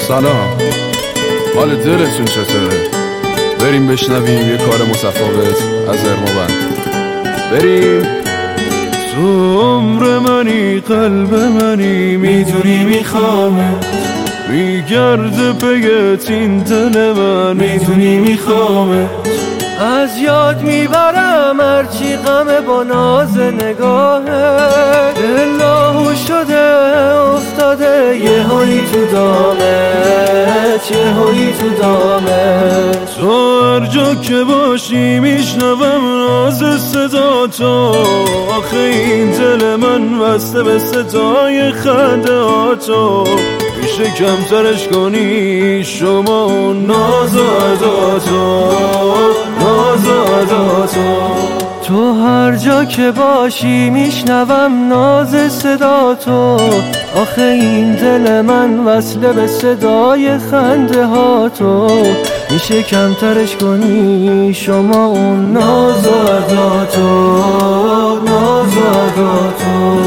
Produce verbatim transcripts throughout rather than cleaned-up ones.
سلام، حال دلتون چطوره؟ بریم بشنویم یه کار متفاوت از ارموبند. بریم. تو عمر منی، قلب منی، میدونی میخوامت، میگرده پیت این دل من، میدونی میخوامت. از یاد میبرم هرچی غمه با ناز نگاهه، دل لاهو شده افتاده یه هایی تو دامت، یه هایی تو دامت. تو هر جا که باشی میشنوم ناز صدا تو، آخه این دل من بسته به صدای خنده ها تو. میشه کمترش کنی شما اون ناز و ادا تو، ناز و ادا تو. تو هر جا که باشی میشنوم ناز صدا تو، آخه این دل من وصله به صدای خنده ها تو. میشه کمترش کنی شما اون ناز و ادا تو، ناز و ادا تو.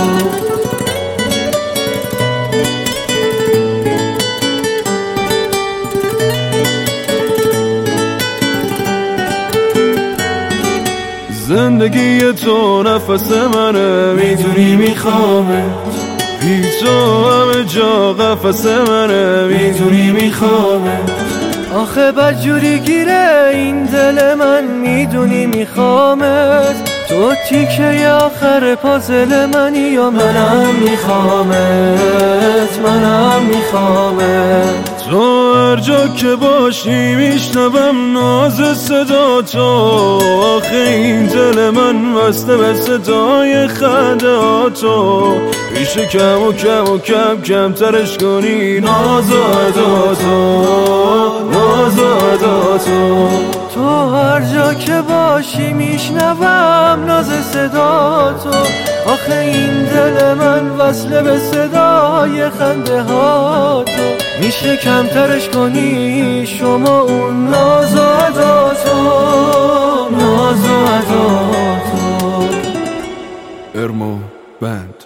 زندگی تو نفس منه، میدونی میخوامت، بی تو همه جا قفس منه، میدونی میخوامت. آخه بدجوری گیره این دل من، میدونی میخوامت. تو تیکه آخر پازل منی یا منم میخوامت، منم میخوامت. تو هر جا که باشی میشنوم ناز صدا تو، آخه این دل من وصله به صدای خنده ها تو. میشه کم و کم و کم کمترش کنی ناز و ادا تو، ناز و ادا تو. تو هر جا که باشی میشنوم ناز صدا تو، آخه این دل من وصله به صدای خنده ها تو. میشه کمترش کنی شما اون ناز و ادا تو، ناز و ادا تو. ارمو بند.